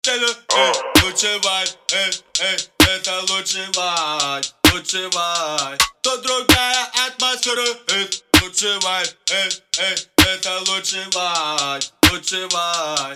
Лучший вайб, это лучший вайб, лучший вайб. Тут другая атмосфера, лучший вайб, это лучший вайб, лучший вайб.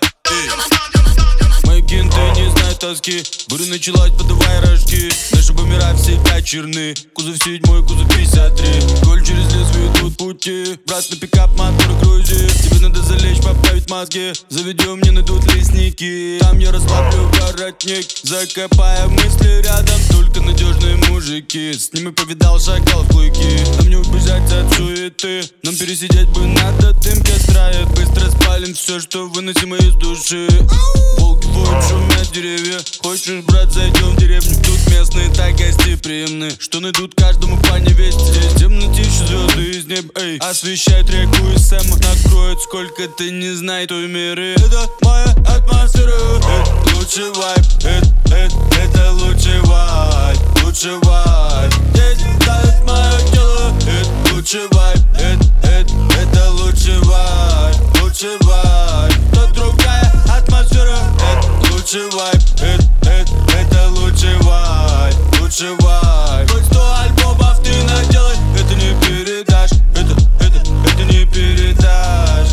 Мои кенты не знают тоски. Буря началась, подавай рожки. Наши бумера всегда черны. Кузов 7, кузов 53. Голь через лес ведут пути. Брат на пикап, мотор грузи. Тебе надо залечь, поправить мозги. Заведем, не найдут лесники. Там я расслаблю воротник, закопая мысли рядом. Только надежные мужики. С ними повидал, шагал в клыки. Нам не убежать от суеты. Нам пересидеть бы надо, дым костра. Быстро спалим все, что выносимо из души. Волки воют, шумят деревья. Хочешь, брат, зайдем в деревню. Тут местные так гостеприимны, что найдут каждому по невесте. Здесь темнотища, звезды из неба, эй. Освещают реку и Сэма. Накроют, сколько ты не знаешь той меры. Это моя атмосфера. Это лучший вайб, это лучший вайб, лучший вайб. Здесь дает мое тело. Это лучший вайб, это лучший вайб, лучший вайб. Тут другая атмосфера. Это лучший вайб, это лучший вайб, лучший вайб. Хоть 100 альбомов ты наделай, это не передашь, это не передашь.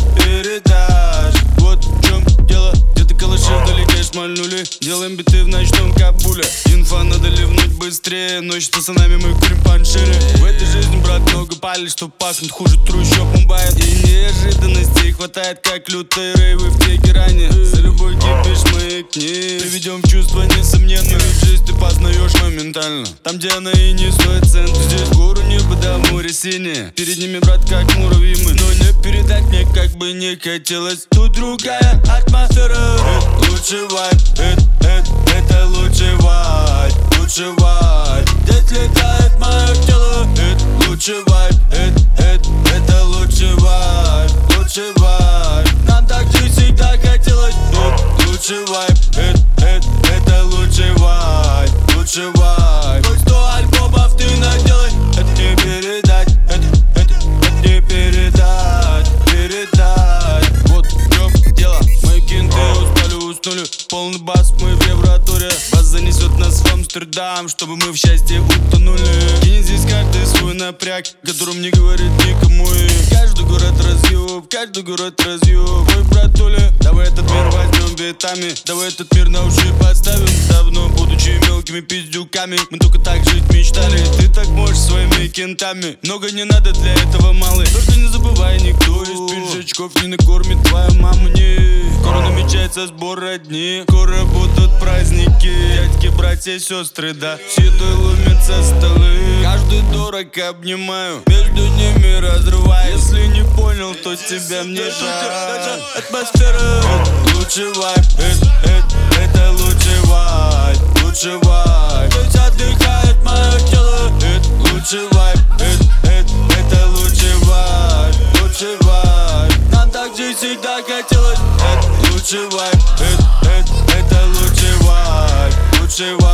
Вот в чем дело, где-то калаши вдалеке шмальнули. Делаем биты в ночном Кабуле. Инфа надо ливнуть быстрее, ночь с пацанами мы курим панширы. В этой жизни, брат, много палит, что пахнет хуже трущоб Мумбаи. И неожиданностей хватает, как лютые рейвы в Тегеране. За любой кипиш мы к ней приведем в чувство несомненно. Ведь жизнь ты познаешь моментально. Там, где она и не стоит цент. Здесь гору небо до моря синее. Перед ними, брат, как муравьи мы. Но не передать мне, как бы не хотелось. Тут другая атмосфера. Это лучший вайб, это лучший вайб, лучший вайб. Здесь летает мое тело. Это лучший вайб, это лучший вайб, лучший вайб. Нам так же всегда хотелось. Это лучший вайб, это лучший вайб, лучший вайб. Хоть 100 альбомов ты наделай, это не передать, это не передать. Вот в чем дело, мои кенты устали, уснули. Полный бас, мы в Евротуре. Бас занесет нас в Амстердам, чтобы мы в счастье утонули. И здесь каждый свой напряг, которым не говорит никому. И каждый город разъеб, каждый город разъеб. Ой, братуля, давай этот мир возьмем битами. Давай этот мир на уши подставим. Давно, будучи мелкими пиздюками, мы только так жить мечтали. Ты так можешь своими кентами. Много не надо для этого, малый. Только не забывай, никто из пиджачков не накормит твою маму, не. Скоро намечается сбор родни, скоро будут праздники. Дядьки, братья, сестры, да, седой ломятся столы. Каждый дурак обнимаю, между ними разрываю. Если не понял, то тебя мне жаль. Атмосфера, это лучший вайб, это лучший вайб, лучший вайб. Здесь отдыхает мое тело. Это лучший вайб, это лучший вайб, лучший вайб. Нам так же всегда хотелось. Это лучший вайб, это лучший вайб, лучший вайб.